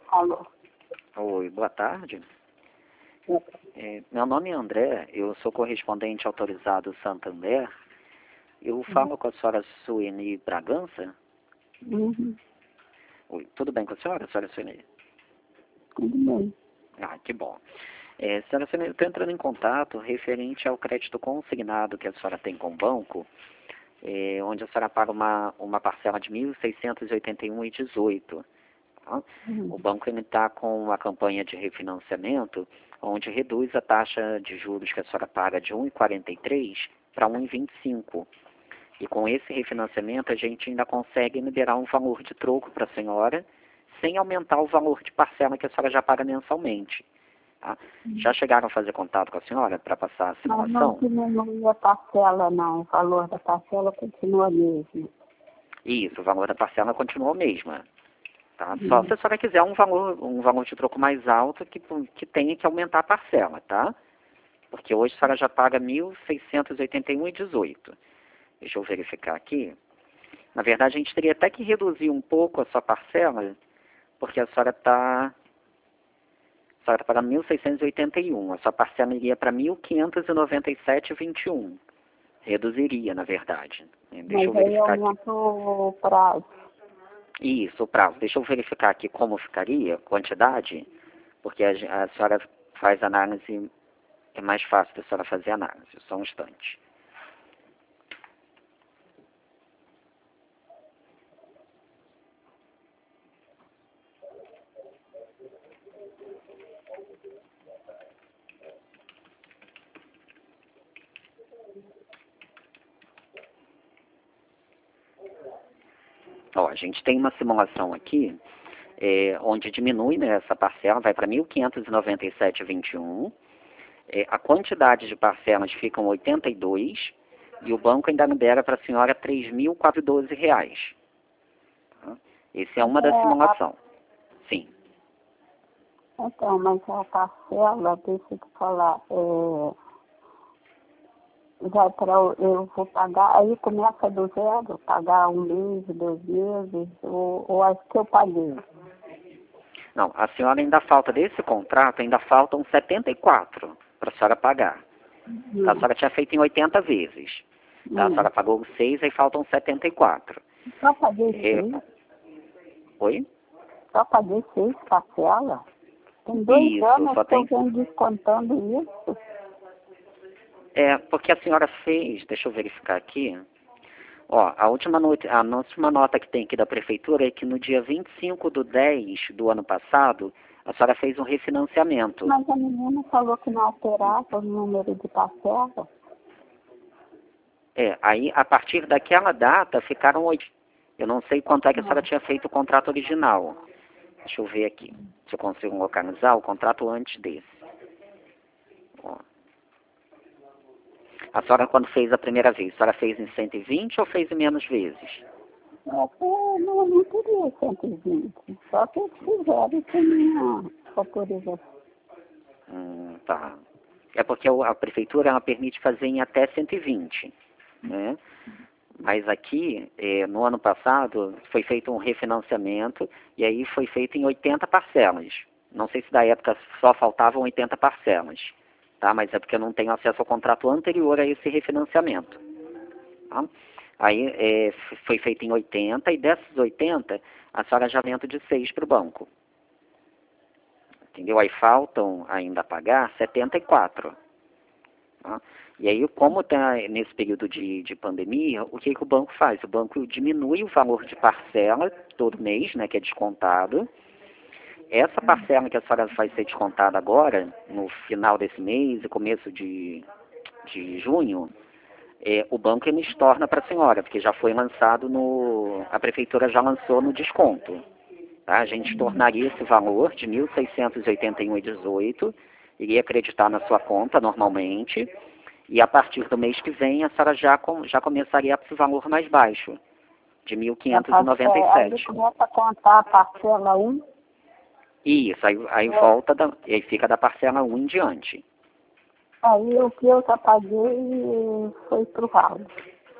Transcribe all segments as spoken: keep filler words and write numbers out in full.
Alô. Oi, boa tarde. É, meu nome é André, eu sou correspondente autorizado Santander. Eu falo com a senhora Suene Bragança. Uhum. Oi, tudo bem com a senhora, senhora Suene? Tudo bem. Ah, que bom. É, senhora Suene, eu estou entrando em contato referente ao crédito consignado que a senhora tem com o banco, é, onde a senhora paga uma, uma parcela de mil seiscentos e oitenta e um reais e dezoito centavos. Tá? Uhum. O banco está com uma campanha de refinanciamento, onde reduz a taxa de juros que a senhora paga de um vírgula quarenta e três para um vírgula vinte e cinco. E com esse refinanciamento a gente ainda consegue liberar um valor de troco para a senhora, sem aumentar o valor de parcela que a senhora já paga mensalmente. Tá? Já chegaram a fazer contato com a senhora para passar a Mas não simulação? diminui a parcela, não. O valor da parcela continua mesmo. Isso, o valor da parcela continua o mesmo. Tá? Só Uhum. se a senhora quiser um valor, um valor de troco mais alto que, que tenha que aumentar a parcela, tá? Porque hoje a senhora já paga mil seiscentos e oitenta e um reais e dezoito centavos. Deixa eu verificar aqui. Na verdade, a gente teria até que reduzir um pouco a sua parcela, porque a senhora está a senhora tá pagando mil seiscentos e oitenta e um. A sua parcela iria para mil quinhentos e noventa e sete reais e vinte e um centavos. Reduziria, na verdade. Deixa eu Mas aí verificar aqui. aumenta o prazo. Isso, o prazo. Deixa eu verificar aqui como ficaria, a quantidade, porque a, gen- a senhora faz análise, é mais fácil da senhora fazer análise. Só um instante. Ó, a gente tem uma simulação aqui, é, onde diminui, né, essa parcela, vai para mil quinhentos e noventa e sete reais e vinte e um. É, a quantidade de parcelas ficam oitenta e dois e o banco ainda libera para a senhora três mil quatrocentos e doze reais. Tá? Essa é uma da É, a, simulação. Sim. então, mas a parcela, deixa eu te falar, é, vai para eu vou pagar, aí começa do zero, pagar um mês, dois meses, ou, ou as que eu paguei. Não, a senhora ainda falta desse contrato, ainda faltam setenta e quatro para a senhora pagar. Tá? A Hum, senhora tinha feito em oitenta vezes. Tá? A hum. senhora pagou seis, aí faltam setenta e quatro. Só paguei É, seis, oi? só paguei seis parcelas. Tem dois Isso, anos só que eu tem. venho descontando isso. É, porque a senhora fez, deixa eu verificar aqui. Ó, a última, nota, a última nota que tem aqui da prefeitura é que no dia vinte e cinco do dez do ano passado, a senhora fez um refinanciamento. Mas a menina falou que não alterava o número de parcelas. É, aí a partir daquela data ficaram oito. Eu não sei quanto é que a senhora Não. tinha feito o contrato original. Deixa eu ver aqui, se eu consigo localizar o contrato antes desse. Ó. A senhora, quando fez a primeira vez, a senhora fez em cento e vinte ou fez em menos vezes? É, não, não queria cento e vinte. Só que eles fizeram sem minha autorização. Hum, tá. É porque o- a prefeitura ela permite fazer em até cento e vinte, né? Mas aqui, eh, no ano passado, foi feito um refinanciamento e aí foi feito em oitenta parcelas. Não sei se da época só faltavam oitenta parcelas, tá? Mas é porque eu não tenho acesso ao contrato anterior a esse refinanciamento. Tá? Aí eh, f- foi feito em oitenta e dessas oitenta, a senhora já aumenta de seis para o banco. Entendeu? Aí faltam ainda a pagar setenta e quatro. Tá? E aí, como está nesse período de, de pandemia, o que, que o banco faz? O banco diminui o valor de parcela todo mês, né, que é descontado. Essa parcela que a senhora vai ser descontada agora, no final desse mês e começo de, de junho, é, o banco ele estorna para a senhora, porque já foi lançado no... a prefeitura já lançou no desconto. Tá? A gente estornaria esse valor de mil seiscentos e oitenta e um reais e dezoito centavos, iria acreditar na sua conta normalmente, e a partir do mês que vem a senhora já, com, já começaria para o valor mais baixo, de mil A quinhentos e parce- noventa e é, aí sete. começa a contar a parcela um. Isso, aí, aí volta, da, e aí fica da parcela um em diante. Aí o que eu já paguei foi pro ralo.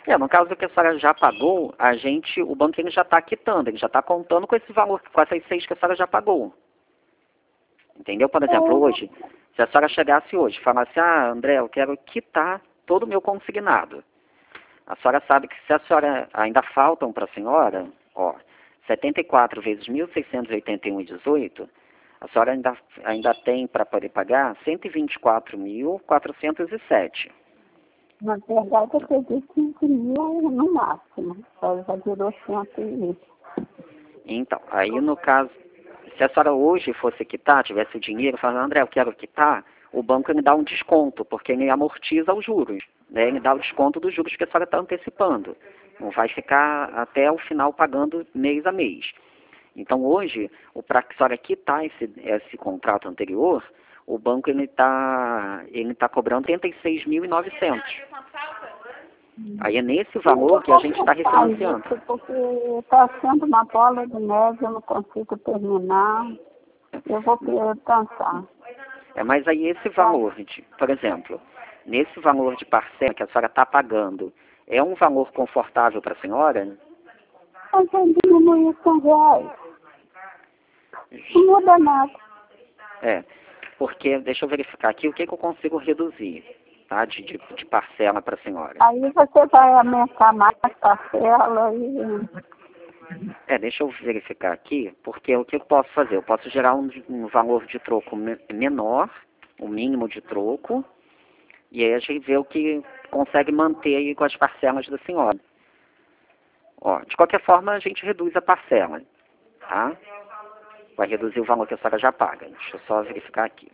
É, no caso que a senhora já pagou, a gente, o banco ele já está quitando, ele já está contando com esse valor, com essas seis que a senhora já pagou. Entendeu? Por exemplo, hoje, se a senhora chegasse hoje e falasse, ah, André, eu quero quitar todo o meu consignado. A senhora sabe que se a senhora, ainda faltam para a senhora, ó, setenta e quatro vezes mil seiscentos e oitenta e um vírgula dezoito, a senhora ainda, ainda tem para poder pagar cento e vinte e quatro mil quatrocentos e sete. Na verdade, eu perdi quinze mil no máximo. Ela já virou cento e vinte. Então, aí no caso, se a senhora hoje fosse quitar, tivesse o dinheiro, falando, André, eu quero quitar, o banco ele dá um desconto, porque ele amortiza os juros, né? Ele dá o desconto dos juros que a senhora está antecipando. Não vai ficar até o final pagando mês a mês. Então hoje, para que a senhora quitar esse, esse contrato anterior, o banco ele está ele tá cobrando oitenta e seis mil e novecentos. Aí é nesse valor que a gente está refinanciando. Porque está sendo uma bola de neve, eu não consigo terminar. Eu vou pensar. É, mas aí esse valor, de, por exemplo, nesse valor de parcela que a senhora está pagando, é um valor confortável para a senhora? Mas eu diminuí cem reais. Não muda nada. É, porque, deixa eu verificar aqui o que, que eu consigo reduzir, tá, de, de, de parcela para a senhora. Aí você vai aumentar mais a parcela e... É, deixa eu verificar aqui, porque o que eu posso fazer? Eu posso gerar um, um valor de troco me, menor, o mínimo de troco, e aí a gente vê o que consegue manter aí com as parcelas da senhora. Ó, de qualquer forma, a gente reduz a parcela, tá? Vai reduzir o valor que a senhora já paga. Deixa eu só verificar aqui.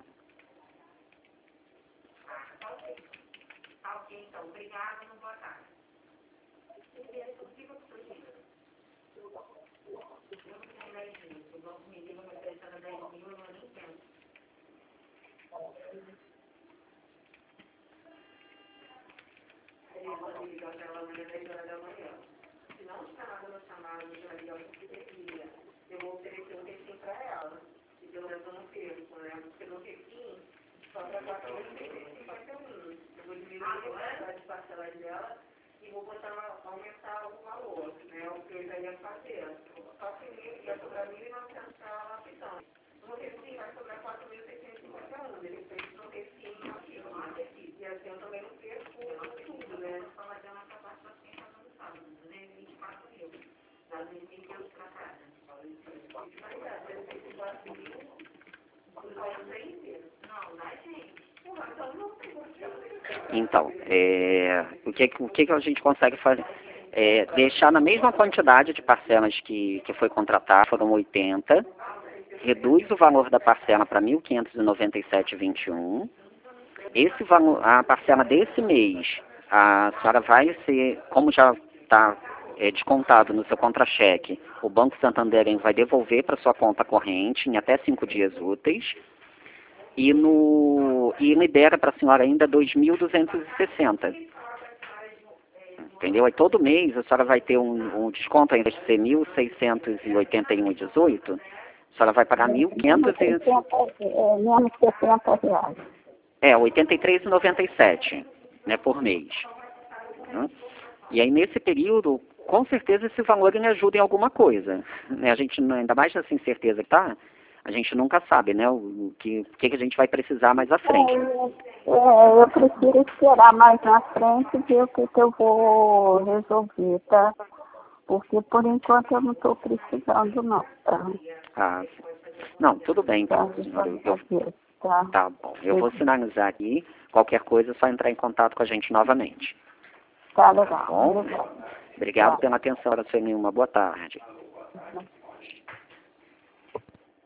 Então, é, o, que, o que a gente consegue fazer? É, deixar na mesma quantidade de parcelas que, que foi contratado, foram oitenta, reduz o valor da parcela para mil quinhentos e noventa e sete vírgula vinte e um. Esse valor, a parcela desse mês, a senhora vai ser, como já está é, descontado no seu contra-cheque, o Banco Santander vai devolver para sua conta corrente em até cinco dias úteis. E, no, e libera para a senhora ainda dois mil duzentos e sessenta. Entendeu? Aí todo mês a senhora vai ter um, um desconto, ao invés de ser mil seiscentos e oitenta e um vírgula dezoito, a senhora vai pagar mil e quinhentos e... É, menos sessenta reais. É, oitenta e três vírgula noventa e sete, né, por mês. Hum? E aí nesse período, com certeza esse valor me ajuda em alguma coisa. Né? A gente, ainda mais nessa incerteza que tá, a gente nunca sabe, né, o que, o que a gente vai precisar mais à frente. É, é, eu prefiro esperar mais na frente e ver o que, que eu vou resolver, tá? Porque por enquanto eu não estou precisando não, tá? Ah, não, tudo bem, então, Tá, senhora. Eu, eu, tá. tá bom, eu vou sinalizar aqui, qualquer coisa é só entrar em contato com a gente novamente. Tá legal. Tá bom? Legal. Obrigado Tá. pela atenção, senhora. Uma boa tarde.